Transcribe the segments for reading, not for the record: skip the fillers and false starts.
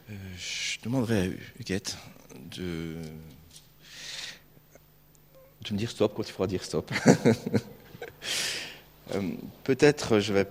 Je demanderai à Huguette de me dire stop quand il faudra dire stop. Peut-être je vais...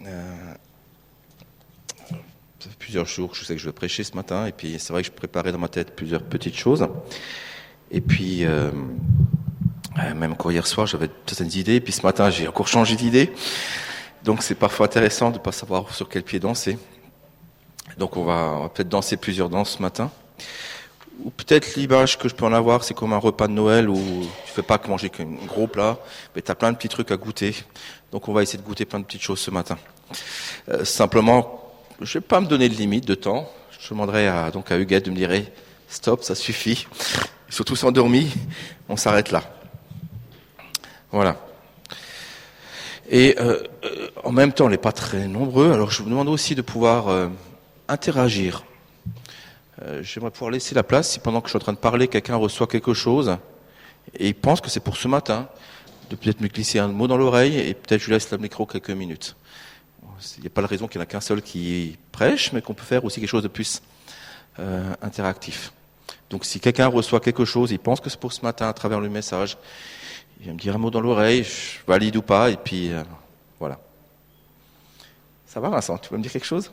ça fait plusieurs jours que je sais que je vais prêcher ce matin, et puis c'est vrai que je préparais dans ma tête plusieurs petites choses. Et puis, même encore hier soir, j'avais certaines idées, et puis ce matin, j'ai encore changé d'idée. Donc c'est parfois intéressant de ne pas savoir sur quel pied danser. Donc on va peut-être danser plusieurs danses ce matin. Ou peut-être l'image que je peux en avoir, c'est comme un repas de Noël où tu fais pas que manger qu'un gros plat, mais tu as plein de petits trucs à goûter. Donc on va essayer de goûter plein de petites choses ce matin. Simplement, je vais pas me donner de limite de temps. Je demanderai à Huguette de me dire stop, ça suffit. Ils sont tous endormis, on s'arrête là. Voilà. Et en même temps, on n'est pas très nombreux, alors je vous demande aussi de pouvoir interagir. J'aimerais pouvoir laisser la place si pendant que je suis en train de parler, quelqu'un reçoit quelque chose et il pense que c'est pour ce matin, de peut-être me glisser un mot dans l'oreille et peut-être je lui laisse le micro quelques minutes. Il n'y a pas de raison qu'il n'y en a qu'un seul qui prêche, mais qu'on peut faire aussi quelque chose de plus interactif. Donc si quelqu'un reçoit quelque chose, il pense que c'est pour ce matin à travers le message, il va me dire un mot dans l'oreille, je valide ou pas, et puis voilà. Ça va Vincent, tu veux me dire quelque chose ?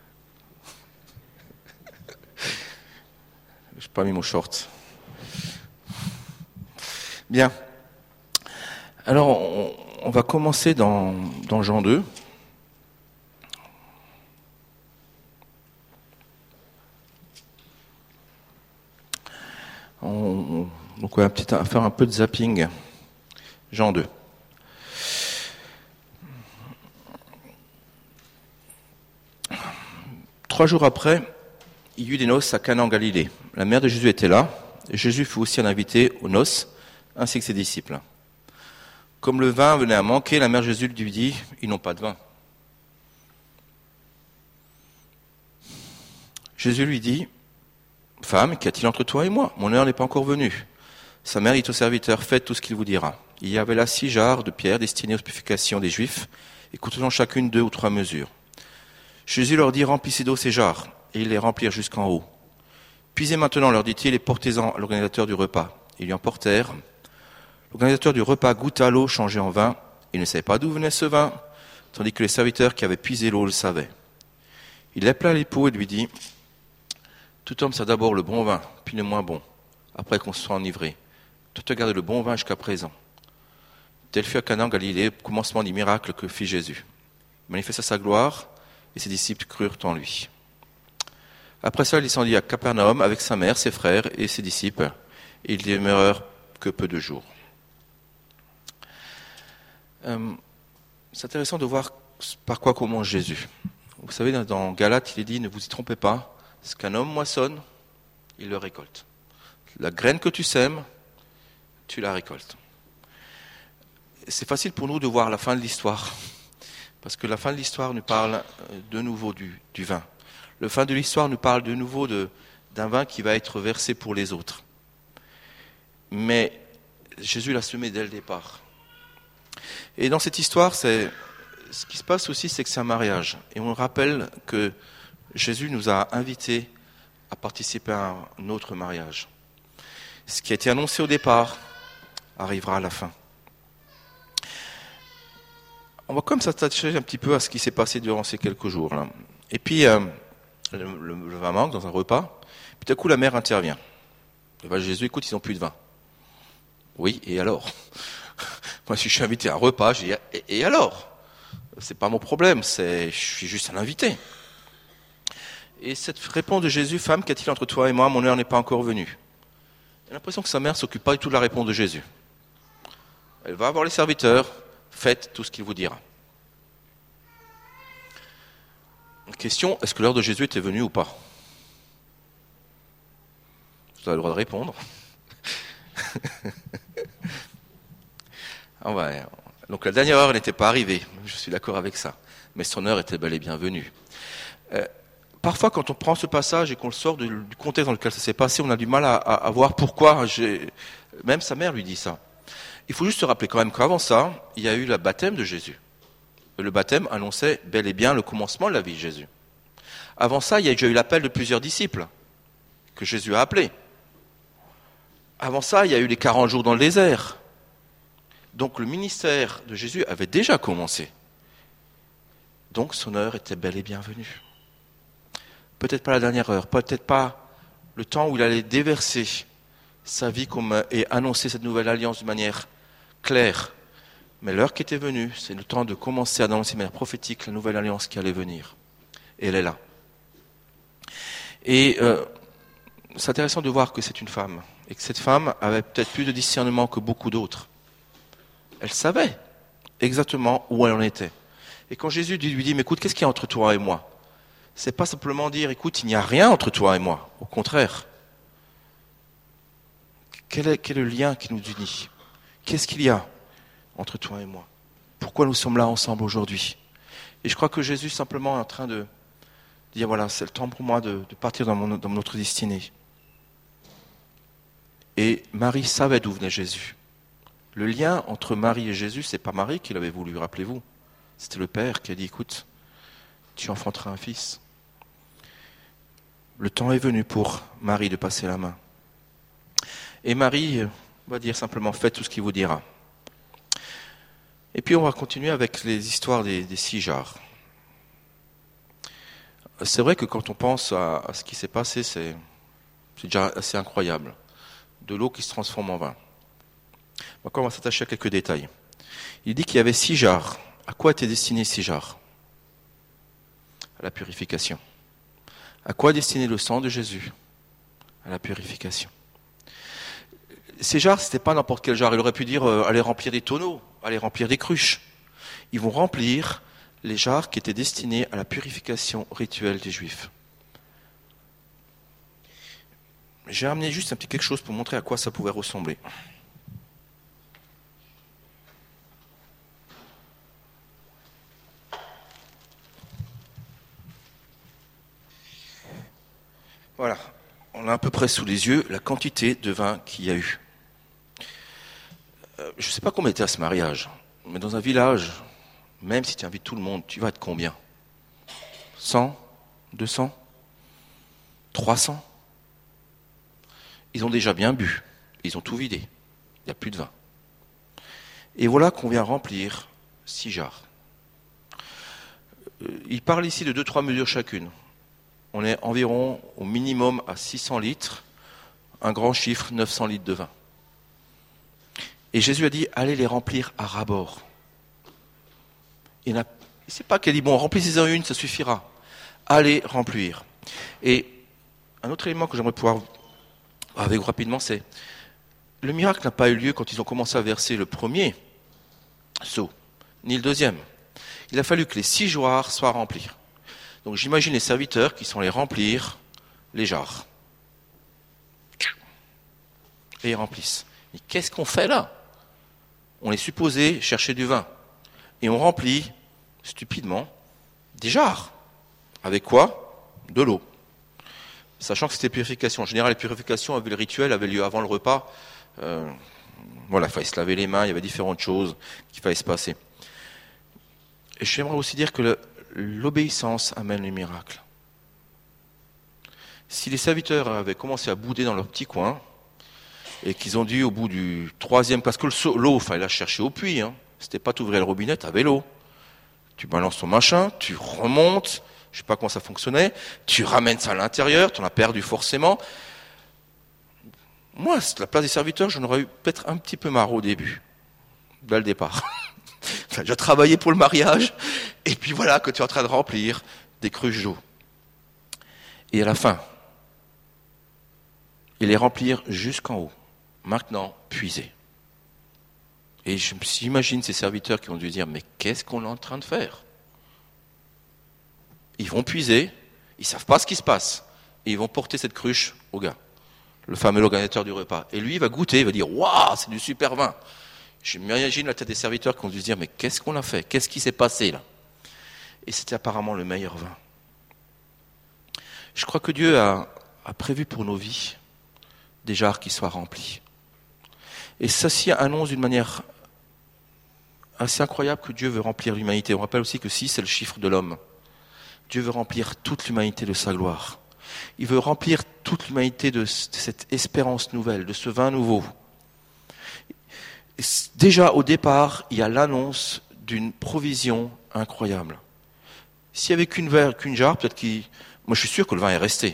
Je n'ai pas mis mon short. Bien. Alors, on va commencer dans Jean 2. Donc, on va faire un peu de zapping. Jean 2. Trois jours après, il y eut des noces à Cana en Galilée. La mère de Jésus était là, et Jésus fut aussi un invité aux noces, ainsi que ses disciples. Comme le vin venait à manquer, la mère de Jésus lui dit, ils n'ont pas de vin. Jésus lui dit, femme, qu'y a-t-il entre toi et moi ? Mon heure n'est pas encore venue. Sa mère dit au serviteur, faites tout ce qu'il vous dira. Il y avait là 6 jarres de pierre destinées aux purifications des Juifs, et contenant chacune 2 ou 3 mesures. Jésus leur dit, remplissez d'eau ces jarres, et ils les remplirent jusqu'en haut. Puisez maintenant, leur dit-il, et portez-en à l'organisateur du repas. Ils lui en portèrent. L'organisateur du repas goûta l'eau changée en vin. Il ne savait pas d'où venait ce vin, tandis que les serviteurs qui avaient puisé l'eau le savaient. Il appela l'époux et lui dit, tout homme sert d'abord le bon vin, puis le moins bon, après qu'on se soit enivré. Toi, tu as gardé le bon vin jusqu'à présent. Tel fut à Cana en Galilée, au commencement du miracle que fit Jésus. Il manifesta sa gloire, et ses disciples crurent en lui. Après ça, il descendit à Capernaum avec sa mère, ses frères et ses disciples, et ils demeurèrent que peu de jours. C'est intéressant de voir par quoi commence Jésus. Vous savez, dans Galates, il est dit, ne vous y trompez pas, ce qu'un homme moissonne, il le récolte. La graine que tu sèmes, tu la récoltes. C'est facile pour nous de voir la fin de l'histoire, parce que la fin de l'histoire nous parle de nouveau du vin. La fin de l'histoire nous parle de nouveau d'un vin qui va être versé pour les autres. Mais Jésus l'a semé dès le départ. Et dans cette histoire, ce qui se passe aussi, c'est que c'est un mariage. Et on rappelle que Jésus nous a invités à participer à un autre mariage. Ce qui a été annoncé au départ arrivera à la fin. On va comme s'attacher un petit peu à ce qui s'est passé durant ces quelques jours là. Et puis, le vin manque dans un repas. Puis tout à coup, la mère intervient. Elle va Jésus, écoute, ils n'ont plus de vin. Oui, et alors ? Moi, si je suis invité à un repas, je dis, et alors ? C'est pas mon problème, je suis juste un invité. Et cette réponse de Jésus, femme, qu'a-t-il entre toi et moi ? Mon heure n'est pas encore venue. J'ai l'impression que sa mère ne s'occupe pas du tout de la réponse de Jésus. Elle va voir les serviteurs, faites tout ce qu'il vous dira. Question, est-ce que l'heure de Jésus était venue ou pas ? Vous avez le droit de répondre. Donc la dernière heure n'était pas arrivée, je suis d'accord avec ça, mais son heure était bel et bien venue. Parfois, quand on prend ce passage et qu'on le sort du contexte dans lequel ça s'est passé, on a du mal à voir pourquoi. Même sa mère lui dit ça. Il faut juste se rappeler quand même qu'avant ça, il y a eu le baptême de Jésus. Le baptême annonçait bel et bien le commencement de la vie de Jésus. Avant ça, il y a déjà eu l'appel de plusieurs disciples que Jésus a appelés. Avant ça, il y a eu les 40 jours dans le désert. Donc le ministère de Jésus avait déjà commencé. Donc son heure était bel et bien venue. Peut-être pas la dernière heure, peut-être pas le temps où il allait déverser sa vie et annoncer cette nouvelle alliance de manière claire. Mais l'heure qui était venue, c'est le temps de commencer à annoncer de manière prophétique la nouvelle alliance qui allait venir. Et elle est là. Et c'est intéressant de voir que c'est une femme. Et que cette femme avait peut-être plus de discernement que beaucoup d'autres. Elle savait exactement où elle en était. Et quand Jésus lui dit, mais écoute, qu'est-ce qu'il y a entre toi et moi? C'est pas simplement dire, écoute, il n'y a rien entre toi et moi. Au contraire. Quel est le lien qui nous unit? Qu'est-ce qu'il y a entre toi et moi? Pourquoi nous sommes là ensemble aujourd'hui? Et je crois que Jésus simplement est en train de dire, voilà, c'est le temps pour moi de partir dans notre destinée. Et Marie savait d'où venait Jésus. Le lien entre Marie et Jésus, c'est pas Marie qui l'avait voulu, rappelez-vous. C'était le Père qui a dit, écoute, tu enfanteras un fils. Le temps est venu pour Marie de passer la main. Et Marie va dire simplement, faites tout ce qu'il vous dira. Et puis on va continuer avec les histoires des 6 jarres. C'est vrai que quand on pense à ce qui s'est passé, c'est déjà assez incroyable. De l'eau qui se transforme en vin. Encore, on va s'attacher à quelques détails. Il dit qu'il y avait 6 jarres. À quoi étaient destinés 6 jarres? À la purification. À quoi est destiné le sang de Jésus? À la purification. Ces jarres, c'était pas n'importe quelle jarre. Il aurait pu dire, allez remplir des tonneaux, allez remplir des cruches. Ils vont remplir les jarres qui étaient destinées à la purification rituelle des Juifs. J'ai amené juste un petit quelque chose pour montrer à quoi ça pouvait ressembler. Voilà, on a à peu près sous les yeux la quantité de vin qu'il y a eu. Je ne sais pas combien était à ce mariage, mais dans un village, même si tu invites tout le monde, tu vas être combien? 100? 200? 300? Ils ont déjà bien bu, ils ont tout vidé, il n'y a plus de vin. Et voilà qu'on vient remplir 6 jarres. Il parle ici de 2-3 mesures chacune. On est environ au minimum à 600 litres, un grand chiffre, 900 litres de vin. Et Jésus a dit, allez les remplir à ras-bord. C'est pas qu'il a dit, bon, remplissez-en une, ça suffira. Allez remplir. Et un autre élément que j'aimerais pouvoir voir avec vous rapidement, c'est, le miracle n'a pas eu lieu quand ils ont commencé à verser le premier seau, ni le deuxième. Il a fallu que les 6 jarres soient remplis. Donc j'imagine les serviteurs qui sont allés remplir les jarres. Et ils remplissent. Mais qu'est-ce qu'on fait là? On est supposé chercher du vin. Et on remplit, stupidement, des jarres. Avec quoi? De l'eau. Sachant que c'était purification. En général, la purification, le rituel avait lieu avant le repas. Voilà, il fallait se laver les mains, il y avait différentes choses qu'il fallait se passer. Et j'aimerais aussi dire que l'obéissance amène les miracles. Si les serviteurs avaient commencé à bouder dans leur petit coin, et qu'ils ont dû au bout du 3e, parce que l'eau, il fallait la chercher au puits, c'était pas t'ouvrir le robinet, t'avais l'eau. Tu balances ton machin, tu remontes, je sais pas comment ça fonctionnait, tu ramènes ça à l'intérieur, tu en as perdu forcément. Moi, à la place des serviteurs, j'en aurais eu peut-être un petit peu marre au début, dès le départ. Tu as déjà travaillé pour le mariage, et puis voilà que tu es en train de remplir des cruches d'eau. Et à la fin, et les remplir jusqu'en haut. Maintenant, puiser. Et j'imagine ces serviteurs qui ont dû dire, mais qu'est-ce qu'on est en train de faire? Ils vont puiser, ils savent pas ce qui se passe, et ils vont porter cette cruche au gars, le fameux organisateur du repas. Et lui, il va goûter, il va dire, waouh, c'est du super vin. J'imagine la tête des serviteurs qui ont dû se dire, mais qu'est-ce qu'on a fait? Qu'est-ce qui s'est passé là? Et c'était apparemment le meilleur vin. Je crois que Dieu a prévu pour nos vies des jarres qui soient remplis. Et ceci annonce d'une manière assez incroyable que Dieu veut remplir l'humanité. On rappelle aussi que 6, c'est le chiffre de l'homme. Dieu veut remplir toute l'humanité de sa gloire. Il veut remplir toute l'humanité de cette espérance nouvelle, de ce vin nouveau. Et déjà au départ, il y a l'annonce d'une provision incroyable. S'il n'y avait qu'une jarre, peut-être qu'il... Moi je suis sûr que le vin est resté.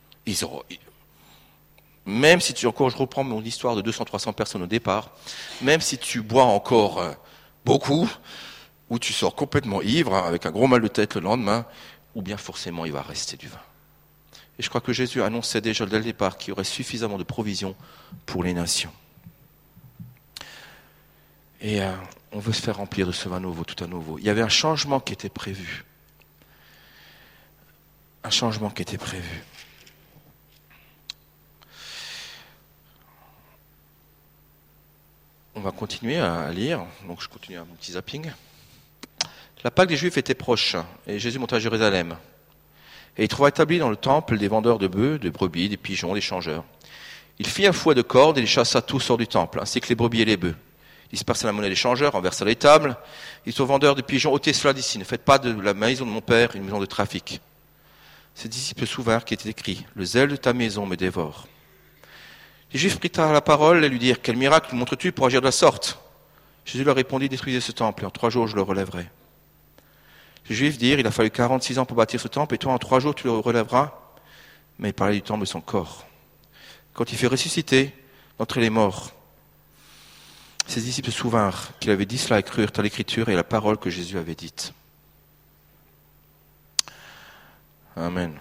Même si je reprends mon histoire de 200-300 personnes au départ, même si tu bois encore beaucoup, ou tu sors complètement ivre, avec un gros mal de tête le lendemain, ou bien forcément il va rester du vin. Et je crois que Jésus annonçait déjà dès le départ qu'il y aurait suffisamment de provisions pour les nations. Et on veut se faire remplir de ce vin nouveau, tout à nouveau. Il y avait un changement qui était prévu. Un changement qui était prévu. On va continuer à lire. Donc je continue à mon petit zapping. La Pâque des Juifs était proche, et Jésus monta à Jérusalem. Et il trouva établis dans le temple des vendeurs de bœufs, de brebis, des pigeons, des changeurs. Il fit un fouet de cordes et les chassa tous hors du temple, ainsi que les brebis et les bœufs. Il dispersa la monnaie des changeurs, renversa les tables. Il dit aux vendeurs de pigeons, ôtez cela d'ici, ne faites pas de la maison de mon père une maison de trafic. Ses disciples souvinrent qu'il était écrit, le zèle de ta maison me dévore. Les Juifs prirent la parole et lui dirent, quel miracle montres-tu pour agir de la sorte? Jésus leur répondit, détruisez ce temple, et en 3 jours je le relèverai. Les Juifs dirent, il a fallu 46 ans pour bâtir ce temple, et toi en 3 jours tu le relèveras. Mais il parlait du temple de son corps. Quand il fut ressuscité d'entre les morts, ses disciples se souvinrent qu'il avait dit cela et crurent à l'écriture et à la parole que Jésus avait dite. Amen.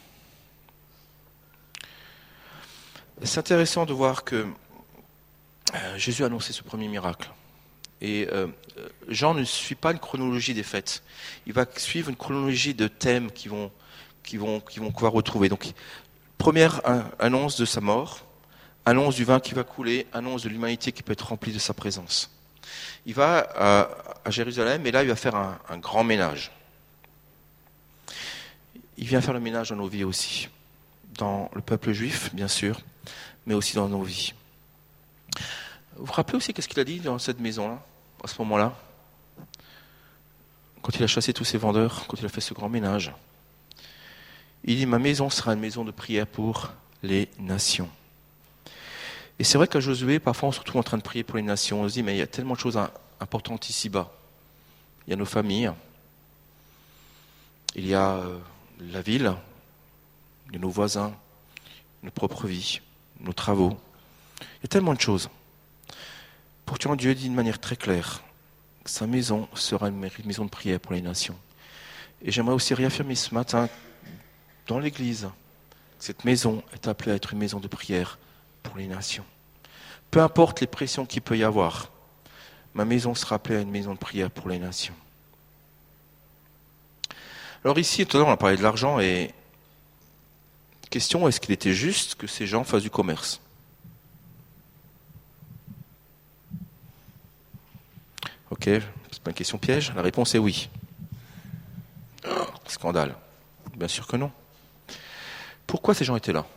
C'est intéressant de voir que Jésus a annoncé ce premier miracle. Et Jean ne suit pas une chronologie des fêtes. Il va suivre une chronologie de thèmes qu'on va retrouver. Donc, première annonce de sa mort, annonce du vin qui va couler, annonce de l'humanité qui peut être remplie de sa présence. Il va à Jérusalem et là, il va faire un grand ménage. Il vient faire le ménage dans nos vies aussi. Dans le peuple juif, bien sûr, mais aussi dans nos vies. Vous vous rappelez aussi qu'est-ce qu'il a dit dans cette maison-là, à ce moment-là, quand il a chassé tous ses vendeurs, quand il a fait ce grand ménage? Il dit, ma maison sera une maison de prière pour les nations. Et c'est vrai qu'à Josué, parfois on se retrouve en train de prier pour les nations. On se dit, mais il y a tellement de choses importantes ici-bas. Il y a nos familles, il y a la ville, il y a nos voisins, nos propres vies, nos travaux. Il y a tellement de choses. Pourtant, Dieu dit de manière très claire que sa maison sera une maison de prière pour les nations. Et j'aimerais aussi réaffirmer ce matin, dans l'Église, que cette maison est appelée à être une maison de prière pour les nations. Peu importe les pressions qu'il peut y avoir, ma maison sera appelée à une maison de prière pour les nations. Alors ici, tout à l'heure, on a parlé de l'argent et question, est-ce qu'il était juste que ces gens fassent du commerce? Ok, c'est pas une question piège. La réponse est oui. Oh, scandale. Bien sûr que non. Pourquoi ces gens étaient là?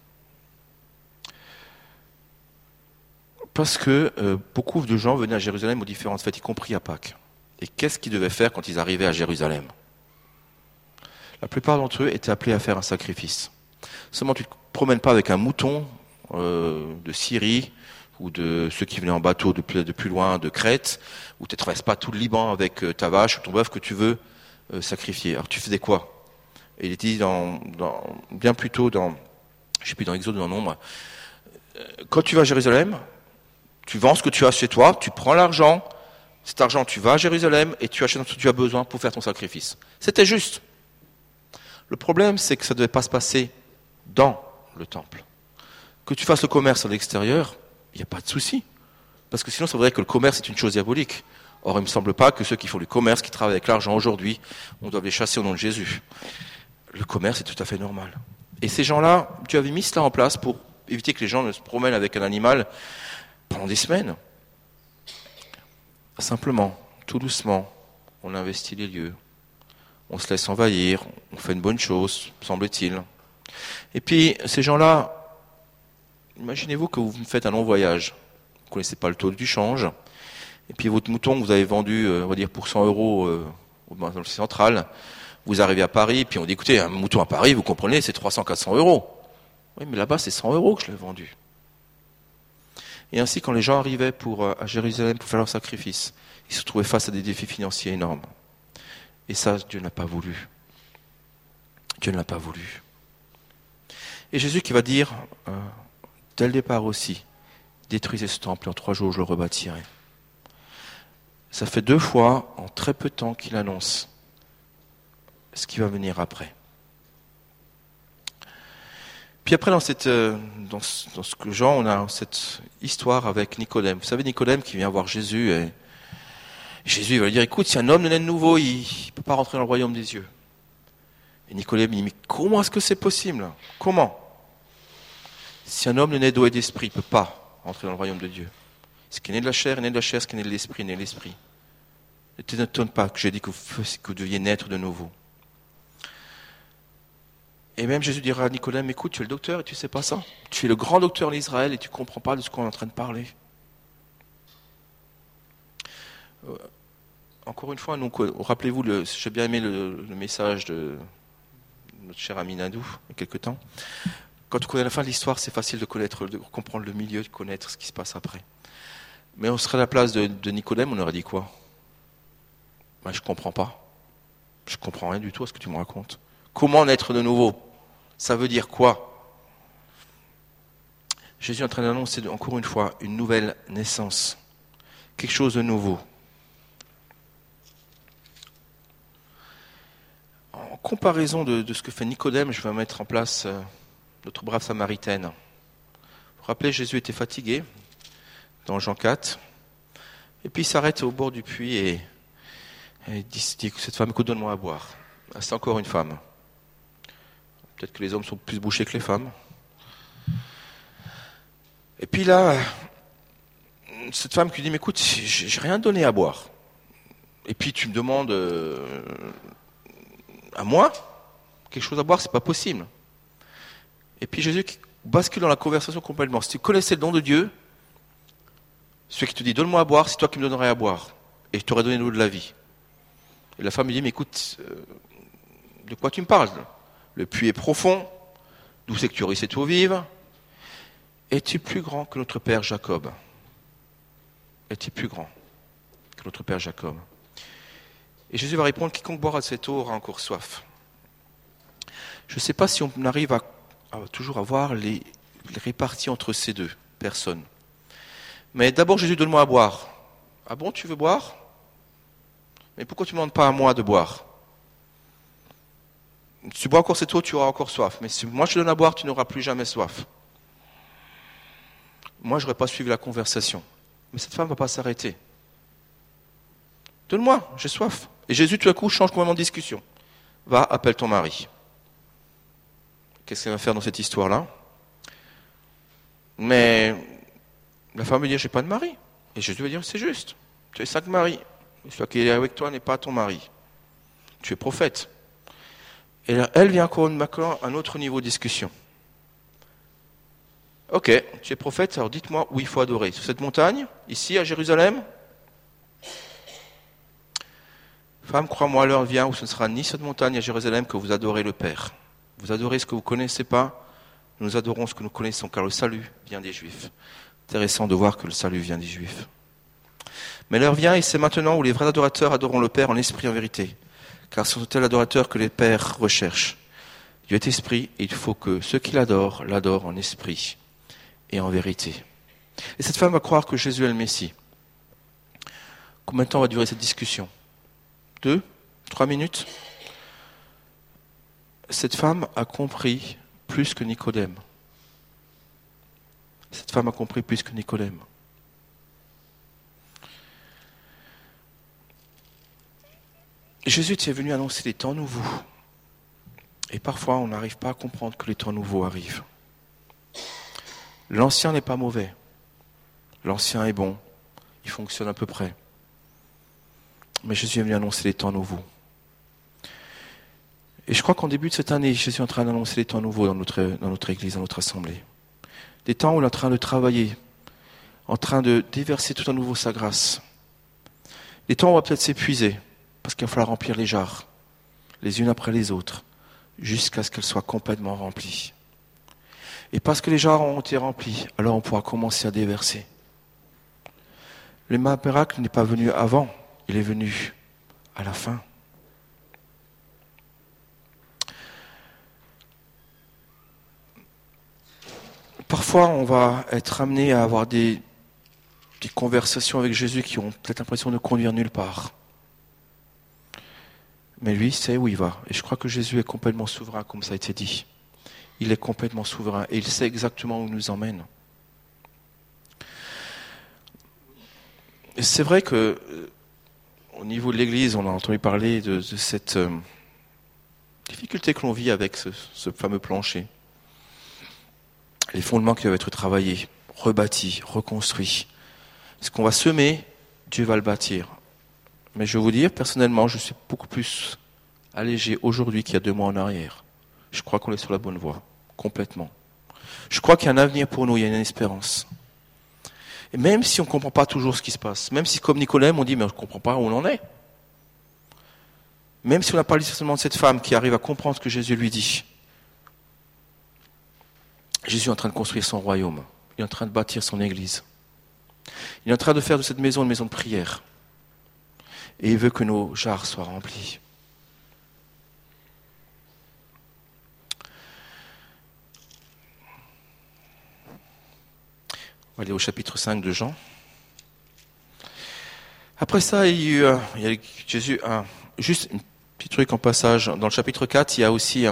Parce que beaucoup de gens venaient à Jérusalem aux différentes fêtes, y compris à Pâques. Et qu'est-ce qu'ils devaient faire quand ils arrivaient à Jérusalem? La plupart d'entre eux étaient appelés à faire un sacrifice. Seulement, tu ne te promènes pas avec un mouton de Syrie ou de ceux qui venaient en bateau de plus loin, de Crète, ou tu ne traverses pas tout le Liban avec ta vache ou ton bœuf que tu veux sacrifier. Alors tu faisais quoi? Et il est dit bien plus tôt dans Exode ou dans Nombre, quand tu vas à Jérusalem, tu vends ce que tu as chez toi, tu prends l'argent, cet argent tu vas à Jérusalem et tu achètes ce que tu as besoin pour faire ton sacrifice. C'était juste. Le problème, c'est que ça ne devait pas se passer dans le temple. Que tu fasses le commerce à l'extérieur, il n'y a pas de souci. Parce que sinon, ça voudrait que le commerce est une chose diabolique. Or, il ne me semble pas que ceux qui font du commerce, qui travaillent avec l'argent aujourd'hui, on doit les chasser au nom de Jésus. Le commerce est tout à fait normal. Et ces gens-là, Dieu avait mis cela en place pour éviter que les gens ne se promènent avec un animal pendant des semaines. Simplement, tout doucement, on investit les lieux. On se laisse envahir, on fait une bonne chose, semble-t-il. Et puis, ces gens-là, imaginez-vous que vous faites un long voyage. Vous ne connaissez pas le taux du change. Et puis, votre mouton que vous avez vendu, on va dire, pour 100 € au marché central, Vous arrivez à Paris, puis on dit, écoutez, un mouton à Paris, vous comprenez, c'est 300-400 euros. Oui, mais là-bas, c'est 100 euros que je l'ai vendu. Et ainsi, quand les gens arrivaient à Jérusalem pour faire leur sacrifice, ils se trouvaient face à des défis financiers énormes. Et ça, Dieu n'a pas voulu. Dieu ne l'a pas voulu. Et Jésus qui va dire, dès le départ aussi, détruisez ce temple et en 3 jours je le rebâtirai. Ça fait 2 fois en très peu de temps qu'il annonce ce qui va venir après. Puis après, dans ce genre, on a cette histoire avec Nicodème. Vous savez, Nicodème qui vient voir Jésus, et Jésus va lui dire, écoute, si un homme n'est de nouveau, il ne peut pas rentrer dans le royaume des cieux. Et Nicodème dit, mais comment est-ce que c'est possible? Comment? Si un homme n'est né d'eau et d'esprit, il ne peut pas rentrer dans le royaume de Dieu. Ce qui est né de la chair est né de la chair, ce qui est né de l'esprit est né de l'esprit. Ne t'étonne pas que j'ai dit que vous deviez naître de nouveau. Et même Jésus dira à Nicodème, écoute, tu es le docteur et tu ne sais pas ça. Tu es le grand docteur d'Israël et tu ne comprends pas de ce qu'on est en train de parler. Encore une fois, donc, rappelez-vous, j'ai bien aimé le message de notre cher ami Nadou, il y a quelque temps. Quand on connaît la fin de l'histoire, c'est facile de comprendre le milieu, de connaître ce qui se passe après. Mais on serait à la place de Nicodème, on aurait dit quoi? Je ne comprends pas. Je ne comprends rien du tout à ce que tu me racontes. Comment naître de nouveau? Ça veut dire quoi? Jésus est en train d'annoncer encore une fois une nouvelle naissance. Quelque chose de nouveau. En comparaison de ce que fait Nicodème, je vais mettre en place notre brave Samaritaine. Vous vous rappelez, Jésus était fatigué dans Jean 4. Et puis il s'arrête au bord du puits et dit que cette femme, écoute, donne-moi à boire. Ah, c'est encore une femme. Peut-être que les hommes sont plus bouchés que les femmes. Et puis là, cette femme qui lui dit, mais écoute, j'ai rien donné à boire. Et puis tu me demandes à moi quelque chose à boire, c'est pas possible. Et puis Jésus qui bascule dans la conversation complètement. Si tu connaissais le don de Dieu, celui qui te dit, donne-moi à boire, c'est toi qui me donnerais à boire. Et je t'aurais donné l'eau de la vie. Et la femme lui dit, mais écoute, de quoi tu me parles? Le puits est profond, d'où c'est que tu aurais cette eau vive? Es-tu plus grand que notre père Jacob? Es-tu plus grand que notre père Jacob? Et Jésus va répondre, quiconque boira de cette eau aura encore soif. Je ne sais pas si on arrive à toujours avoir les réparties entre ces deux personnes. Mais d'abord, Jésus, donne-moi à boire. Ah bon, tu veux boire? Mais pourquoi tu ne demandes pas à moi de boire? Si tu bois encore cette eau, tu auras encore soif. Mais si moi je te donne à boire, tu n'auras plus jamais soif. Moi, je n'aurais pas suivi la conversation. Mais cette femme ne va pas s'arrêter. Donne-moi, j'ai soif. Et Jésus, tout à coup, change complètement de discussion. Va, appelle ton mari. Qu'est-ce qu'elle va faire dans cette histoire-là? Mais la femme va dire, j'ai pas de mari. Et Jésus va dire, c'est juste. Tu as 5 maris. Et celui qui est avec toi n'est pas ton mari. Tu es prophète. Et là, elle vient encore à un autre niveau de discussion. Ok, tu es prophète, alors dites-moi où il faut adorer. Sur cette montagne, ici à Jérusalem? Femme, crois-moi, l'heure vient où ce ne sera ni cette montagne à Jérusalem que vous adorez le Père. Vous adorez ce que vous ne connaissez pas, nous adorons ce que nous connaissons, car le salut vient des Juifs. Intéressant de voir que le salut vient des Juifs. Mais l'heure vient, et c'est maintenant où les vrais adorateurs adoreront le Père en esprit et en vérité. Car ce sont tels adorateurs que les pères recherchent. Dieu est esprit, et il faut que ceux qui l'adorent en esprit et en vérité. Et cette femme va croire que Jésus est le Messie. Combien de temps va durer cette discussion? 2, 3 minutes? Cette femme a compris plus que Nicodème. Cette femme a compris plus que Nicodème. Jésus est venu annoncer des temps nouveaux. Et parfois, on n'arrive pas à comprendre que les temps nouveaux arrivent. L'ancien n'est pas mauvais. L'ancien est bon. Il fonctionne à peu près. Mais Jésus est venu annoncer des temps nouveaux. Et je crois qu'en début de cette année, Jésus est en train d'annoncer des temps nouveaux dans notre église, dans notre assemblée. Des temps où il est en train de travailler, en train de déverser tout à nouveau sa grâce. Des temps où on va peut-être s'épuiser, parce qu'il va falloir remplir les jarres. les unes après les autres, jusqu'à ce qu'elles soient complètement remplies. Et parce que les jarres ont été remplis, alors on pourra commencer à déverser. Le miracle n'est pas venu avant, il est venu à la fin. Parfois, on va être amené à avoir des conversations avec Jésus qui ont peut-être l'impression de conduire nulle part. Mais lui, sait où il va. Et je crois que Jésus est complètement souverain, comme ça a été dit. Il est complètement souverain et il sait exactement où il nous emmène. Et c'est vrai que, au niveau de l'Église, on a entendu parler de cette difficulté que l'on vit avec ce fameux plancher. Les fondements qui doivent être travaillés, rebâtis, reconstruits. Ce qu'on va semer, Dieu va le bâtir. Mais je vais vous dire, personnellement, je suis beaucoup plus allégé aujourd'hui qu'il y a 2 mois en arrière. Je crois qu'on est sur la bonne voie, complètement. Je crois qu'il y a un avenir pour nous, il y a une espérance. Et même si on ne comprend pas toujours ce qui se passe, même si comme Nicodème, on dit, mais on ne comprend pas où on en est. Même si on n'a pas lu seulement de cette femme qui arrive à comprendre ce que Jésus lui dit. Jésus est en train de construire son royaume. Il est en train de bâtir son église. Il est en train de faire de cette maison une maison de prière. Et il veut que nos jarres soient remplies. On va aller au chapitre 5 de Jean. Après ça, il y a Jésus, juste un petit truc en passage. Dans le chapitre 4, il y a aussi...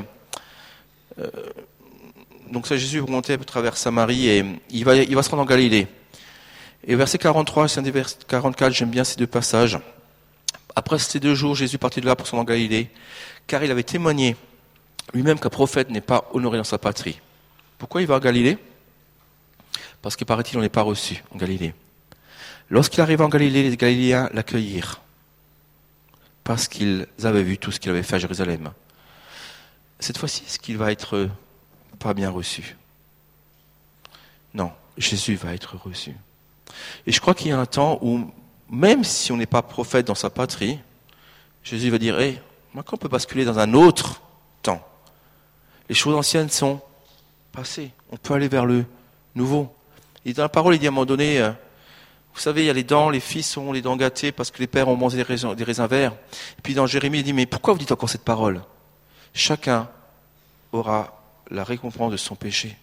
donc ça, Jésus remontait à travers Samarie et il va se rendre en Galilée. Et au verset 43, c'est un des versets 44, j'aime bien ces 2 passages. Après ces 2 jours, Jésus partit de là pour se rendre en Galilée, car il avait témoigné lui-même qu'un prophète n'est pas honoré dans sa patrie. Pourquoi il va en Galilée ? Parce que paraît-il, on n'est pas reçu en Galilée. Lorsqu'il arriva en Galilée, les Galiléens l'accueillirent, parce qu'ils avaient vu tout ce qu'il avait fait à Jérusalem. Cette fois-ci, est-ce qu'il va être pas bien reçu ? Non, Jésus va être reçu. Et je crois qu'il y a un temps où, même si on n'est pas prophète dans sa patrie, Jésus va dire, maintenant on peut basculer dans un autre temps. Les choses anciennes sont passées. On peut aller vers le nouveau. Et dans la parole, il dit à un moment donné, vous savez, il y a les dents, les fils ont les dents gâtées parce que les pères ont mangé des raisins verts. Et puis dans Jérémie, il dit, mais pourquoi vous dites encore cette parole ? Chacun aura la récompense de son péché.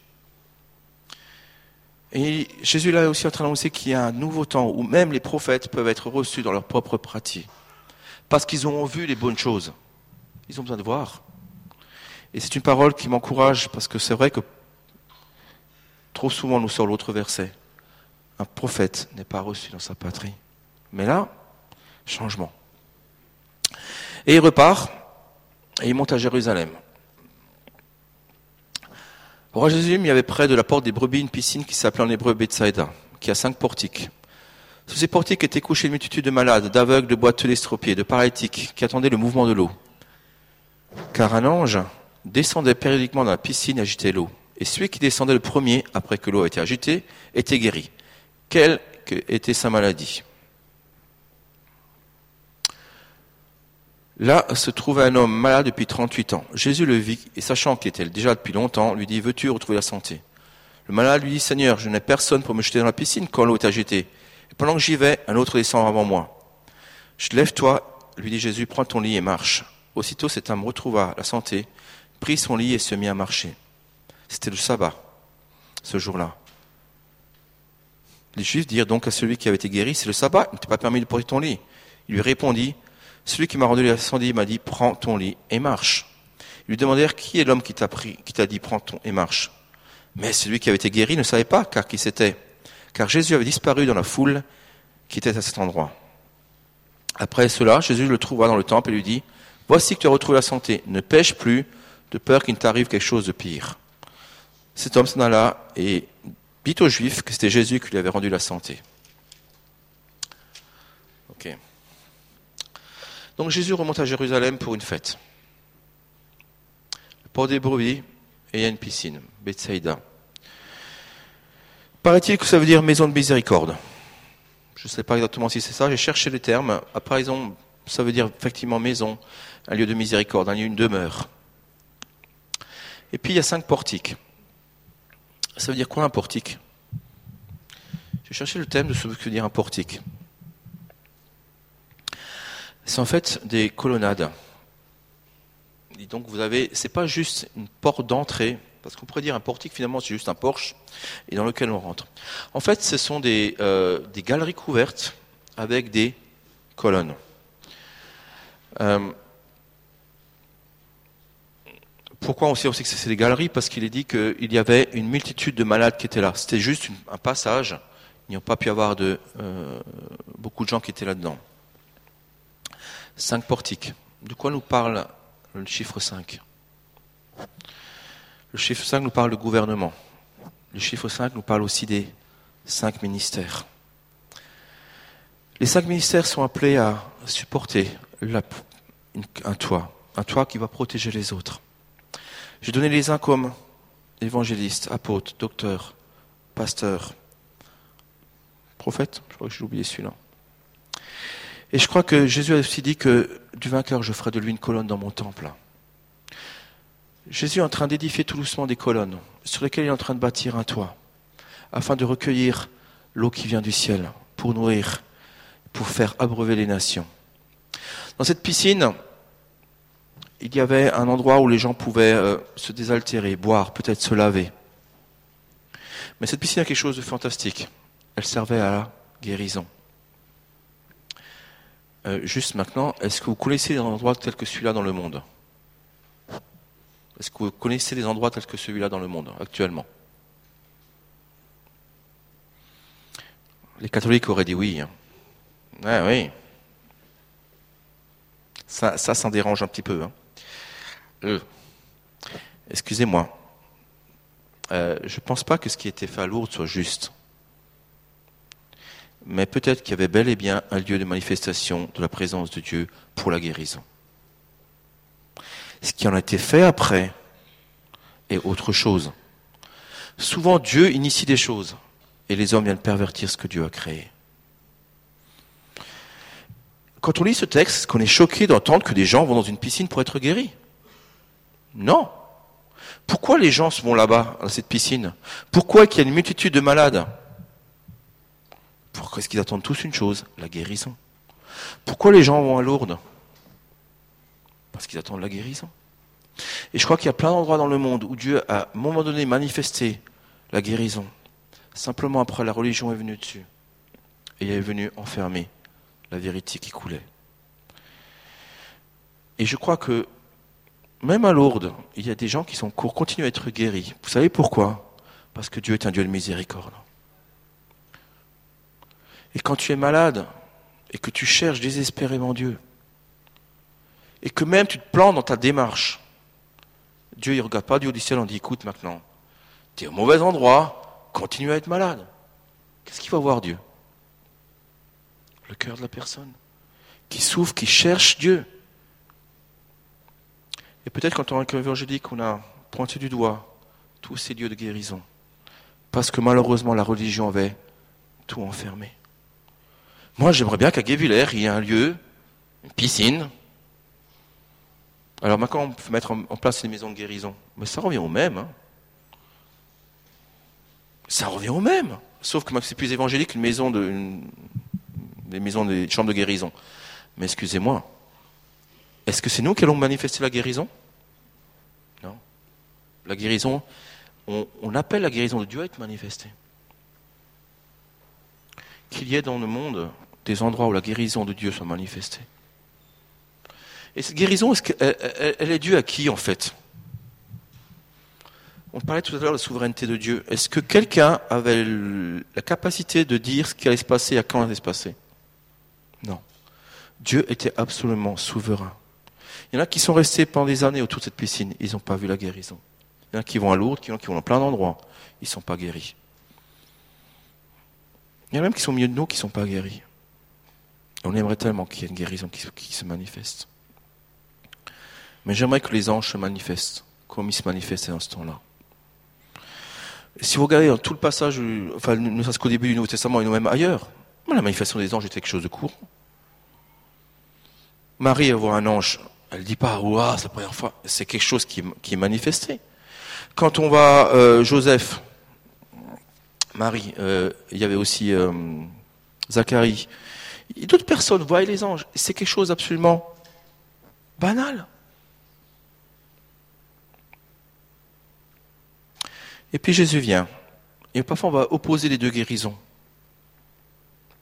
Et Jésus là est aussi en train d'annoncer qu'il y a un nouveau temps où même les prophètes peuvent être reçus dans leur propre pratique. Parce qu'ils ont vu les bonnes choses. Ils ont besoin de voir. Et c'est une parole qui m'encourage parce que c'est vrai que trop souvent on nous sort l'autre verset. Un prophète n'est pas reçu dans sa patrie. Mais là, changement. Et il repart et il monte à Jérusalem. Au roi Jésus, il y avait près de la porte des brebis une piscine qui s'appelait en hébreu Bethsaïda, qui a 5 portiques. Sous ces portiques étaient couchés une multitude de malades, d'aveugles, de boiteux, d'estropiés, de paralytiques, qui attendaient le mouvement de l'eau. Car un ange descendait périodiquement dans la piscine et agitait l'eau. Et celui qui descendait le premier, après que l'eau a été agitée, était guéri. Quelle était sa maladie ? Là se trouvait un homme malade depuis 38 ans. Jésus le vit, et sachant qu'il était déjà depuis longtemps, lui dit, veux-tu retrouver la santé ? Le malade lui dit, Seigneur, je n'ai personne pour me jeter dans la piscine quand l'eau est agitée. Et pendant que j'y vais, un autre descend avant moi. Lève-toi, lui dit Jésus, prends ton lit et marche. Aussitôt cet homme retrouva la santé, prit son lit et se mit à marcher. C'était le sabbat, ce jour-là. Les Juifs dirent donc à celui qui avait été guéri, c'est le sabbat, il ne t'a pas permis de porter ton lit. Il lui répondit, celui qui m'a rendu la santé m'a dit, prends ton lit et marche. Ils lui demandèrent, qui est l'homme qui t'a dit, prends ton et marche ? Mais celui qui avait été guéri ne savait pas, car qui c'était ? Car Jésus avait disparu dans la foule qui était à cet endroit. Après cela, Jésus le trouva dans le temple et lui dit, voici que tu as retrouvé la santé, ne pêche plus, de peur qu'il ne t'arrive quelque chose de pire. Cet homme s'en alla et dit aux Juifs que c'était Jésus qui lui avait rendu la santé. Ok. Donc Jésus remonte à Jérusalem pour une fête. Le port des brebis, et il y a une piscine, Bethsaïda. Paraît-il que ça veut dire maison de miséricorde. Je ne sais pas exactement si c'est ça, j'ai cherché les termes. Après, ça veut dire effectivement maison, un lieu de miséricorde, un lieu, une demeure. Et puis il y a 5 portiques. Ça veut dire quoi un portique? J'ai cherché le thème de ce que veut dire un portique. C'est en fait des colonnades. Et donc c'est pas juste une porte d'entrée, parce qu'on pourrait dire un portique finalement c'est juste un porche et dans lequel on rentre. En fait, ce sont des galeries couvertes avec des colonnes. Pourquoi on sait aussi que c'est des galeries? Parce qu'il est dit qu'il y avait une multitude de malades qui étaient là. C'était juste un passage. Il n'y a pas pu y avoir beaucoup de gens qui étaient là-dedans. 5 portiques. De quoi nous parle le chiffre 5? Le chiffre 5 nous parle de gouvernement. Le chiffre 5 nous parle aussi des 5 ministères. Les 5 ministères sont appelés à supporter un toit qui va protéger les autres. J'ai donné les uns comme évangélistes, apôtres, docteurs, pasteurs, prophètes. Je crois que j'ai oublié celui-là. Et je crois que Jésus a aussi dit que du vainqueur, je ferai de lui une colonne dans mon temple. Jésus est en train d'édifier tout doucement des colonnes sur lesquelles il est en train de bâtir un toit afin de recueillir l'eau qui vient du ciel pour nourrir, pour faire abreuver les nations. Dans cette piscine, il y avait un endroit où les gens pouvaient se désaltérer, boire, peut-être se laver. Mais cette piscine a quelque chose de fantastique. Elle servait à la guérison. Juste maintenant, est-ce que vous connaissez des endroits tels que celui-là dans le monde? Est-ce que vous connaissez des endroits tels que celui-là dans le monde, actuellement? Les catholiques auraient dit oui. Ah oui. Ça s'en dérange un petit peu. Excusez-moi. Je ne pense pas que ce qui a été fait à Lourdes soit juste. Mais peut-être qu'il y avait bel et bien un lieu de manifestation de la présence de Dieu pour la guérison. Ce qui en a été fait après est autre chose. Souvent, Dieu initie des choses et les hommes viennent pervertir ce que Dieu a créé. Quand on lit ce texte, est-ce qu'on est choqué d'entendre que des gens vont dans une piscine pour être guéris? Non. Pourquoi les gens vont là-bas, dans cette piscine? Pourquoi qu'il y a une multitude de malades? Pourquoi est-ce qu'ils attendent tous une chose? La guérison. Pourquoi les gens vont à Lourdes? Parce qu'ils attendent la guérison. Et je crois qu'il y a plein d'endroits dans le monde où Dieu a, à un moment donné, manifesté la guérison. Simplement après, la religion est venue dessus. Et elle est venue enfermer la vérité qui coulait. Et je crois que, même à Lourdes, il y a des gens qui continuent à être guéris. Vous savez pourquoi? Parce que Dieu est un Dieu de miséricorde. Et quand tu es malade, et que tu cherches désespérément Dieu, et que même tu te plantes dans ta démarche, Dieu ne regarde pas du haut du ciel, on dit, écoute maintenant, tu es au mauvais endroit, continue à être malade. Qu'est-ce qu'il va voir Dieu? Le cœur de la personne, qui souffre, qui cherche Dieu. Et peut-être qu'en tant qu'évangélique, on a pointé du doigt tous ces lieux de guérison, parce que malheureusement la religion avait tout enfermé. Moi, j'aimerais bien qu'à Guévillers, il y ait un lieu, une piscine. Alors maintenant, on peut mettre en place une maison de guérison. Mais ça revient au même. Ça revient au même. Sauf que c'est plus évangélique qu'une maison des chambres de guérison. Mais excusez-moi, est-ce que c'est nous qui allons manifester la guérison? Non. La guérison, on appelle la guérison de Dieu à être manifestée. Qu'il y ait dans le monde des endroits où la guérison de Dieu soit manifestée. Et cette guérison, elle est due à qui en fait? On parlait tout à l'heure de la souveraineté de Dieu. Est-ce que quelqu'un avait la capacité de dire ce qui allait se passer et à quand allait se passer? Non. Dieu était absolument souverain. Il y en a qui sont restés pendant des années autour de cette piscine, ils n'ont pas vu la guérison. Il y en a qui vont à Lourdes, qui vont dans plein d'endroits, ils ne sont pas guéris. Il y en a même qui sont au milieu de nous qui ne sont pas guéris. On aimerait tellement qu'il y ait une guérison qui se manifeste. Mais j'aimerais que les anges se manifestent, comme ils se manifestaient dans ce temps-là. Et si vous regardez dans tout le passage, enfin, ne serait-ce qu'au début du Nouveau Testament et nous même ailleurs, la manifestation des anges était quelque chose de courant. Marie, elle voit un ange. Elle dit pas, ouah, c'est la première fois. C'est quelque chose qui est manifesté. Quand on va, Joseph, Marie, il y avait aussi Zacharie. Et d'autres personnes voient les anges. C'est quelque chose d'absolument banal. Et puis Jésus vient. Et parfois on va opposer les deux guérisons. Non ?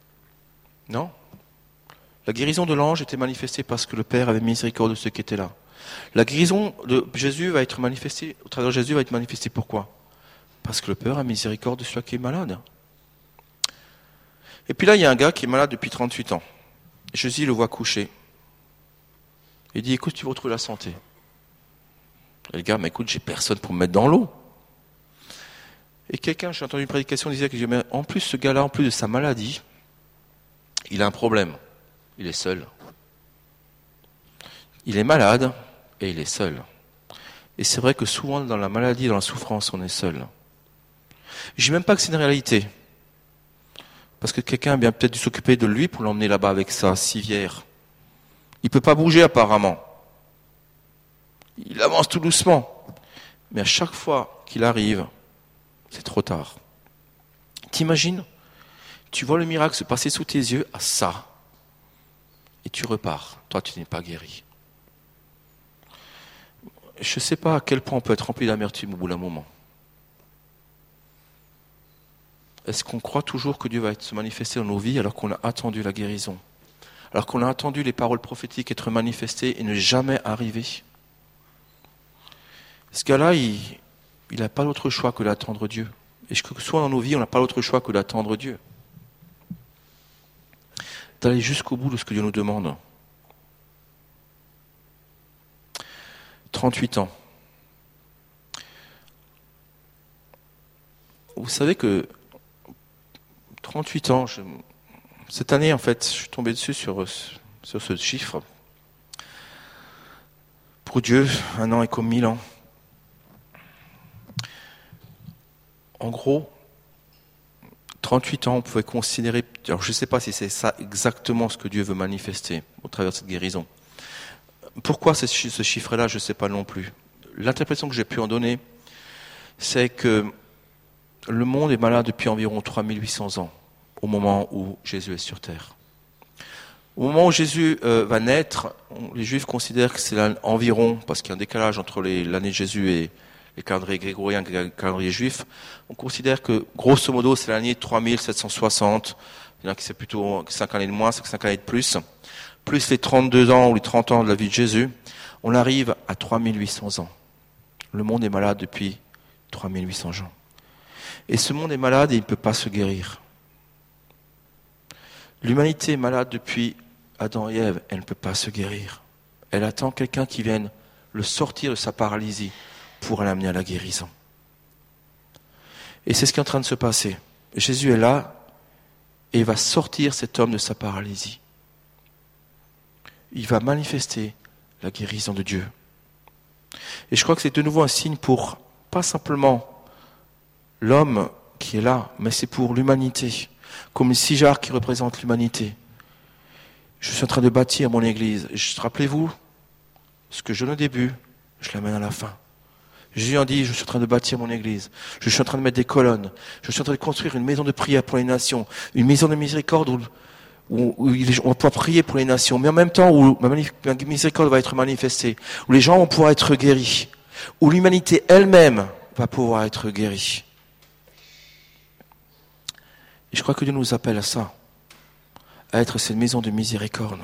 La guérison de l'ange était manifestée parce que le Père avait miséricorde de ceux qui étaient là. La guérison de Jésus va être manifestée, au travers de Jésus va être manifestée pourquoi ? Parce que le Père a miséricorde de celui qui est malade. Et puis là, il y a un gars qui est malade depuis 38 ans. Jésus le voit coucher. Il dit, écoute, tu vas retrouver la santé. Et le gars, mais écoute, j'ai personne pour me mettre dans l'eau. Et quelqu'un, j'ai entendu une prédication, disait que mais en plus, ce gars-là, en plus de sa maladie, il a un problème. Il est seul. Il est malade et il est seul. Et c'est vrai que souvent, dans la maladie, dans la souffrance, on est seul. Je dis même pas que c'est une réalité. Parce que quelqu'un a bien peut-être dû s'occuper de lui pour l'emmener là-bas avec sa civière. Il peut pas bouger apparemment. Il avance tout doucement. Mais à chaque fois qu'il arrive, c'est trop tard. T'imagines ? Tu vois le miracle se passer sous tes yeux à ça. Et tu repars. Toi, tu n'es pas guéri. Je ne sais pas à quel point on peut être rempli d'amertume au bout d'un moment. Est-ce qu'on croit toujours que Dieu va se manifester dans nos vies alors qu'on a attendu la guérison ? Alors qu'on a attendu les paroles prophétiques être manifestées et ne jamais arriver ? Ce gars-là, il n'a pas d'autre choix que d'attendre Dieu. Et que soit dans nos vies, on n'a pas d'autre choix que d'attendre Dieu. D'aller jusqu'au bout de ce que Dieu nous demande. 38 ans. Vous savez que 38 ans, cette année en fait, je suis tombé dessus sur ce chiffre. Pour Dieu, 1 an est comme 1000 ans. En gros, 38 ans, on pouvait considérer, alors je ne sais pas si c'est ça exactement ce que Dieu veut manifester au travers de cette guérison. Pourquoi ce chiffre-là, je ne sais pas non plus. L'interprétation que j'ai pu en donner, c'est que le monde est malade depuis environ 3800 ans, au moment où Jésus est sur terre. Au moment où Jésus va naître, les Juifs considèrent que c'est environ, parce qu'il y a un décalage entre l'année de Jésus et les calendriers grégoriens et les calendriers juifs, on considère que, grosso modo, c'est l'année 3760. Il y en a qui c'est plutôt 5 années de moins, 5 années de plus. Plus les 32 ans ou les 30 ans de la vie de Jésus, on arrive à 3800 ans. Le monde est malade depuis 3800 ans. Et ce monde est malade et il ne peut pas se guérir. L'humanité est malade depuis Adam et Ève, elle ne peut pas se guérir. Elle attend quelqu'un qui vienne le sortir de sa paralysie pour l'amener à la guérison. Et c'est ce qui est en train de se passer. Jésus est là et il va sortir cet homme de sa paralysie. Il va manifester la guérison de Dieu. Et je crois que c'est de nouveau un signe pour, pas simplement l'homme qui est là, mais c'est pour l'humanité. Comme le cigare qui représente l'humanité. Je suis en train de bâtir mon église. Rappelez-vous, ce que je donne au début, je l'amène à la fin. Jésus en dit, je suis en train de bâtir mon église. Je suis en train de mettre des colonnes. Je suis en train de construire une maison de prière pour les nations. Une maison de miséricorde où on va pouvoir prier pour les nations. Mais en même temps, où la miséricorde va être manifestée. Où les gens vont pouvoir être guéris. Où l'humanité elle-même va pouvoir être guérie. Et je crois que Dieu nous appelle à ça. À être cette maison de miséricorde.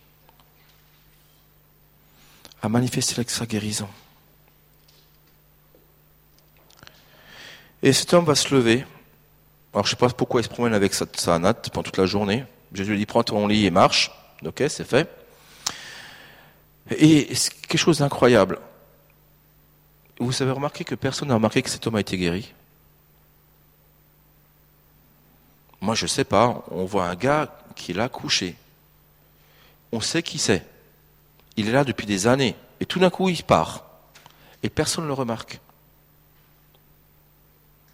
À manifester sa guérison. Et cet homme va se lever. Alors je ne sais pas pourquoi il se promène avec sa natte pendant toute la journée. Jésus lui dit, prends ton lit et marche. Ok, c'est fait. Et c'est quelque chose d'incroyable. Vous avez remarqué que personne n'a remarqué que cet homme a été guéri? Moi je ne sais pas. On voit un gars qui est là couché. On sait qui c'est. Il est là depuis des années. Et tout d'un coup il part. Et personne ne le remarque. Pourquoi ?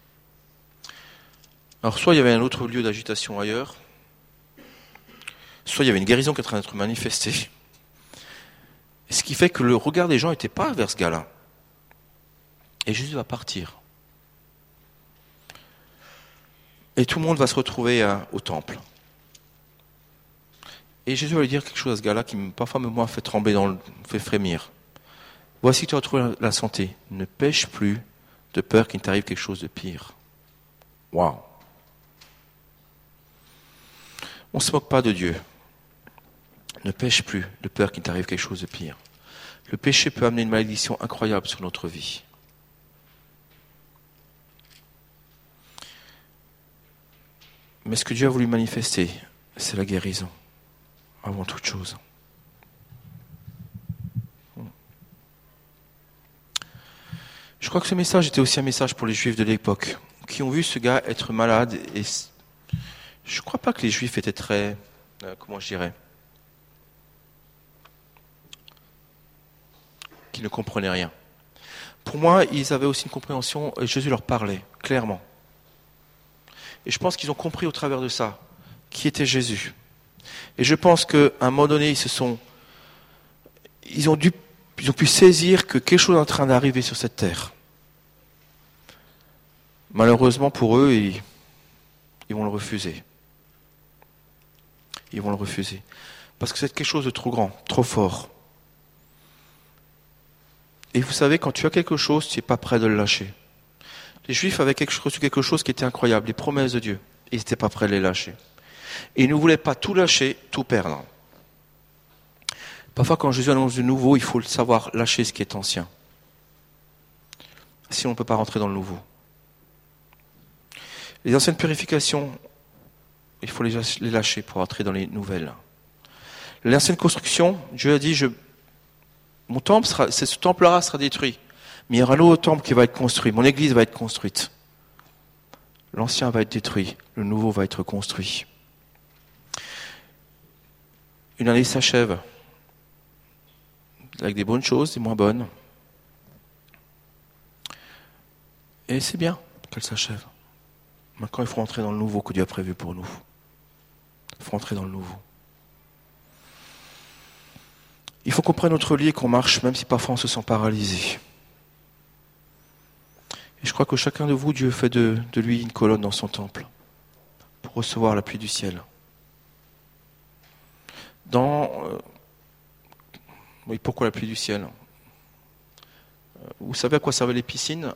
Alors soit il y avait un autre lieu d'agitation ailleurs, soit il y avait une guérison qui était en train d'être manifestée. Et ce qui fait que le regard des gens n'était pas vers ce gars-là. Et Jésus va partir. Et tout le monde va se retrouver au temple. Et Jésus va lui dire quelque chose à ce gars-là qui parfois me fait trembler, fait frémir. Voici que tu as retrouvé la santé. Ne pêche plus de peur qu'il ne t'arrive quelque chose de pire. Waouh! On ne se moque pas de Dieu. Ne pêche plus de peur qu'il t'arrive quelque chose de pire. Le péché peut amener une malédiction incroyable sur notre vie. Mais ce que Dieu a voulu manifester, c'est la guérison, avant toute chose. Je crois que ce message était aussi un message pour les Juifs de l'époque, qui ont vu ce gars être malade. Et je ne crois pas que les Juifs étaient très, comment je dirais, qu'ils ne comprenaient rien. Pour moi, ils avaient aussi une compréhension, et Jésus leur parlait, clairement. Et je pense qu'ils ont compris au travers de ça, qui était Jésus. Et je pense qu'à un moment donné, ils ont pu saisir que quelque chose est en train d'arriver sur cette terre. Malheureusement pour eux, ils vont le refuser. Ils vont le refuser. Parce que c'est quelque chose de trop grand, trop fort. Et vous savez, quand tu as quelque chose, tu n'es pas prêt de le lâcher. Les Juifs avaient reçu quelque chose qui était incroyable, les promesses de Dieu. Ils n'étaient pas prêts de les lâcher. Et ils ne voulaient pas tout lâcher, tout perdre. Parfois, quand Jésus annonce du nouveau, il faut le savoir lâcher ce qui est ancien. Sinon, on ne peut pas rentrer dans le nouveau. Les anciennes purifications, il faut les lâcher pour entrer dans les nouvelles. L'ancienne construction, Dieu a dit, mon temple ce temple-là sera détruit. Mais il y aura un nouveau temple qui va être construit. Mon église va être construite. L'ancien va être détruit. Le nouveau va être construit. Une année s'achève. Avec des bonnes choses, des moins bonnes. Et c'est bien qu'elle s'achève. Maintenant, il faut entrer dans le nouveau que Dieu a prévu pour nous. Il faut entrer dans le nouveau. Il faut qu'on prenne notre lit et qu'on marche, même si parfois on se sent paralysé. Et je crois que chacun de vous, Dieu fait de lui une colonne dans son temple pour recevoir la pluie du ciel. Oui, pourquoi la pluie du ciel? Vous savez à quoi servaient les piscines?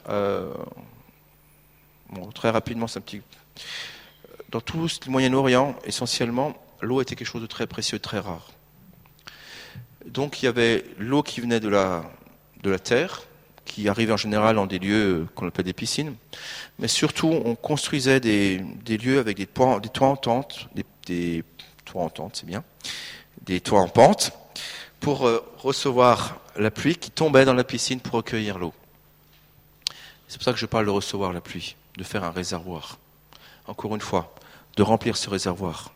Très rapidement, c'est un petit... Dans tout le Moyen-Orient, essentiellement, l'eau était quelque chose de très précieux, de très rare. Donc il y avait l'eau qui venait de la terre, qui arrivait en général dans des lieux qu'on appelle des piscines, mais surtout on construisait des lieux avec des toits en tente, des toits en tente, c'est bien, des toits en pente, pour recevoir la pluie qui tombait dans la piscine pour recueillir l'eau. C'est pour ça que je parle de recevoir la pluie, de faire un réservoir. Encore une fois, de remplir ce réservoir.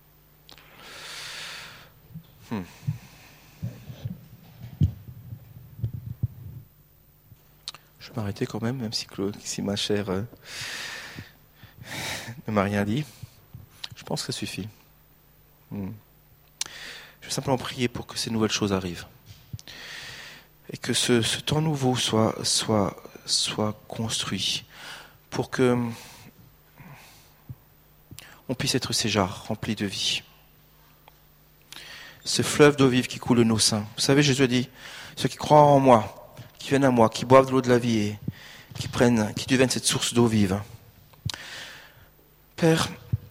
Je vais m'arrêter quand même si ma chère ne m'a rien dit. Je pense que ça suffit. Je vais simplement prier pour que ces nouvelles choses arrivent. Et que ce temps nouveau soit construit. Pour que on puisse être ces jarres remplis de vie. Ce fleuve d'eau vive qui coule de nos seins. Vous savez, Jésus a dit, ceux qui croient en moi, qui viennent à moi, qui boivent de l'eau de la vie et qui deviennent cette source d'eau vive. Père,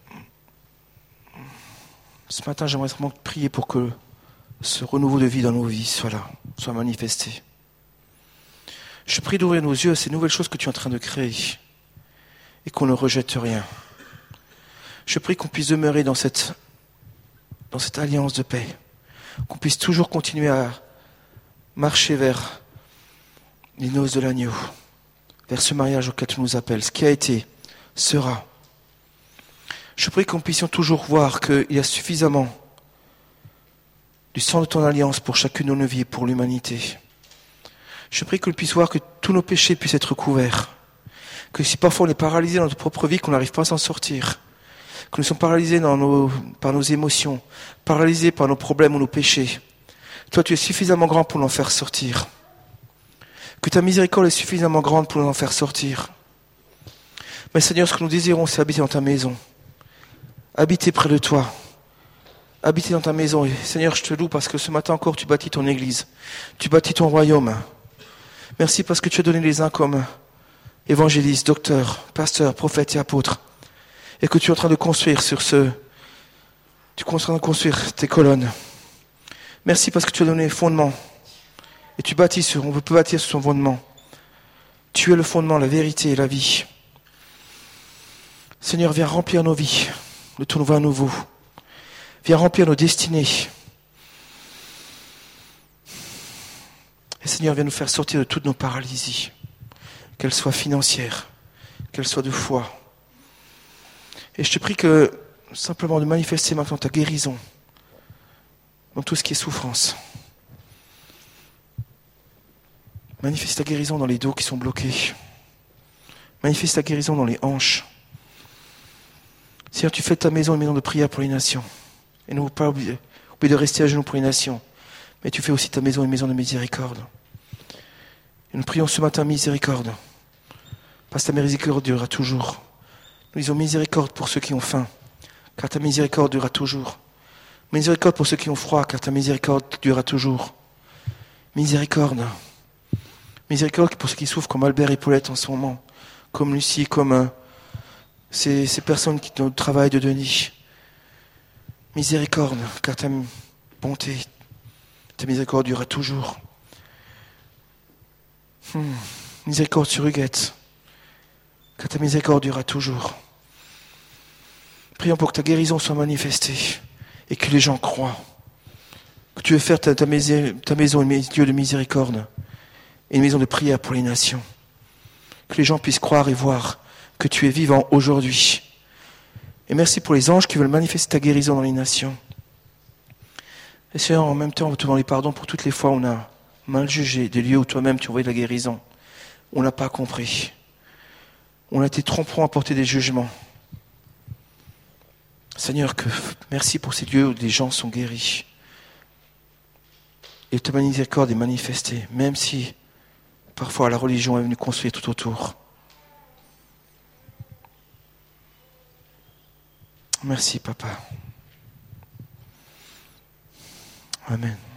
ce matin, j'aimerais vraiment prier pour que ce renouveau de vie dans nos vies soit là, soit manifesté. Je prie d'ouvrir nos yeux à ces nouvelles choses que tu es en train de créer et qu'on ne rejette rien. Je prie qu'on puisse demeurer dans cette alliance de paix, qu'on puisse toujours continuer à marcher vers les noces de l'agneau, vers ce mariage auquel tu nous appelles. Ce qui a été, sera. Je prie qu'on puisse toujours voir qu'il y a suffisamment du sang de ton alliance pour chacune de nos vies et pour l'humanité. Je prie qu'on puisse voir que tous nos péchés puissent être couverts. Que si parfois on est paralysé dans notre propre vie, qu'on n'arrive pas à s'en sortir, que nous sommes paralysés par nos émotions, paralysés par nos problèmes ou nos péchés. Toi, tu es suffisamment grand pour nous en faire sortir. Que ta miséricorde est suffisamment grande pour nous en faire sortir. Mais Seigneur, ce que nous désirons, c'est habiter dans ta maison. Habiter près de toi. Habiter dans ta maison. Et Seigneur, je te loue parce que ce matin encore, tu bâtis ton église. Tu bâtis ton royaume. Merci parce que tu as donné les uns comme évangélistes, docteurs, pasteurs, prophètes et apôtres. Et que tu es en train de construire tu es en train de construire tes colonnes. Merci parce que tu as donné les fondements. Et on peut bâtir sur son fondement. Tu es le fondement, la vérité et la vie. Seigneur, viens remplir nos vies de ton vin nouveau. Viens remplir nos destinées. Et Seigneur, viens nous faire sortir de toutes nos paralysies. Qu'elles soient financières, qu'elles soient de foi. Et je te prie simplement de manifester maintenant ta guérison dans tout ce qui est souffrance. Manifeste ta guérison dans les dos qui sont bloqués. Manifeste ta guérison dans les hanches. Seigneur, tu fais de ta maison une maison de prière pour les nations. Et nous pas oublier de rester à genoux pour les nations. Mais tu fais aussi ta maison une maison de miséricorde. Et nous prions ce matin miséricorde. Parce que ta miséricorde durera toujours. Nous disons miséricorde pour ceux qui ont faim, car ta miséricorde durera toujours. Miséricorde pour ceux qui ont froid, car ta miséricorde durera toujours. Miséricorde. Miséricorde pour ceux qui souffrent comme Albert et Paulette en ce moment, comme Lucie, comme ces personnes qui ont le travail de Denis. Miséricorde, car ta bonté, ta miséricorde durera toujours. Miséricorde sur Huguette, car ta miséricorde durera toujours. Prions pour que ta guérison soit manifestée et que les gens croient. Que tu veux faire ta maison une lieu de miséricorde et une maison de prière pour les nations. Que les gens puissent croire et voir que tu es vivant aujourd'hui. Et merci pour les anges qui veulent manifester ta guérison dans les nations. Et Seigneur, en même temps, on veut te demander pardon pour toutes les fois où on a mal jugé des lieux où toi-même tu envoyais la guérison. On n'a pas compris. On a été trop prompt à porter des jugements. Seigneur, merci pour ces lieux où des gens sont guéris. Et ta miséricorde est manifestée, même si parfois la religion est venue construire tout autour. Merci, Papa. Amen.